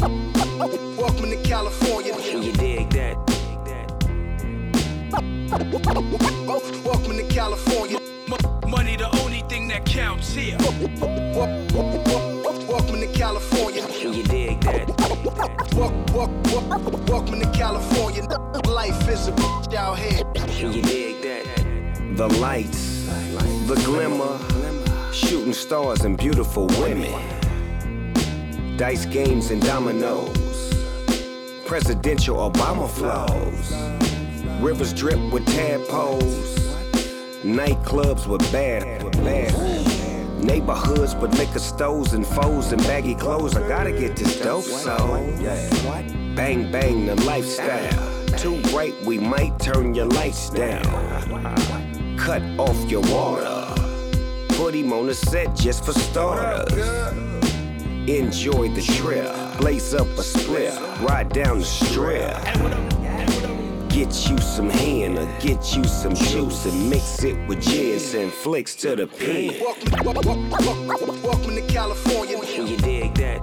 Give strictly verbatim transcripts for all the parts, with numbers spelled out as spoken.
Welcome to California. You dig that? Welcome to California. Money the only thing that counts here. Welcome to California. You dig that? Welcome to California. Life is a bitch out here. You dig that? The lights, the glimmer, shooting stars and beautiful women, dice games and dominoes, presidential Obama flows, rivers drip with tadpoles, nightclubs with bad, bad, neighborhoods with liquor stores and foes and baggy clothes. I gotta get this dope, so bang bang the lifestyle. Too bright, we might turn your lights down. Cut off your water, put him on the set just for starters. Enjoy the trip, blaze up a split, ride down the strip. Get you some hen or get you some juice and mix it with gins and flicks to the pen. Welcome to California. You dig that?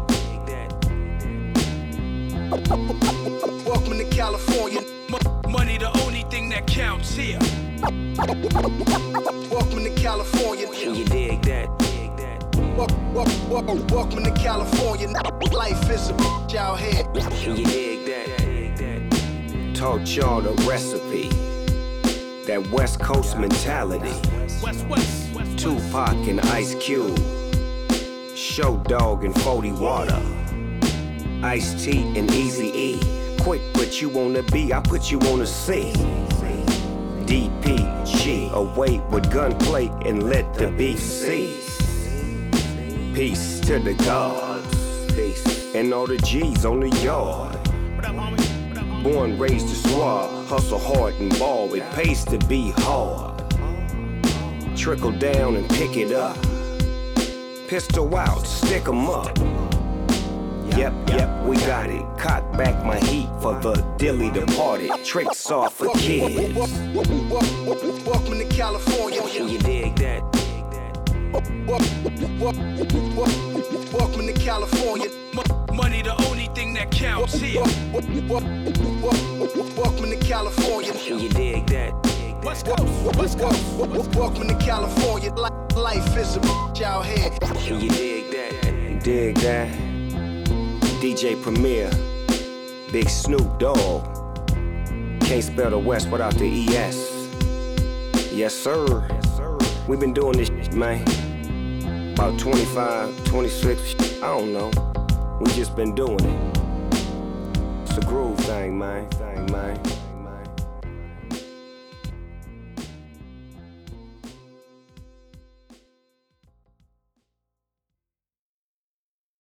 Welcome to California. Money the only thing that counts here. Welcome to California. You dig that? Welcome to California. Life is a bitch out here. You dig that? Taught y'all the recipe, that West Coast mentality. West, West, West, Tupac and Ice Cube, Show Dog and forty Water, Ice-T and Eazy-E. Quick put you on the B, I put you on the C. D P G, away with gunplay and let the beef cease. Peace to the gods, peace, and all the G's on the yard. Born, raised to swab, hustle hard and ball, it pays to be hard. Trickle down and pick it up. Pistol out, stick 'em up. Yep, yep, we got it. Cock back my heat for the dilly departed. Tricks off for kids. Welcome to California. You dig that? Welcome to California. Money the only thing that counts here. Welcome to California. You dig that? West Coast, West Coast. Welcome to California. Life is a bitch out here. You dig that? Dig that? D J Premier, Big Snoop Dogg. Can't spell the West without the E S. Yes sir. We been doing this shit, man. About twenty-five, twenty-six, I don't know. We just been doing it. It's a groove thing, man. Thing, man.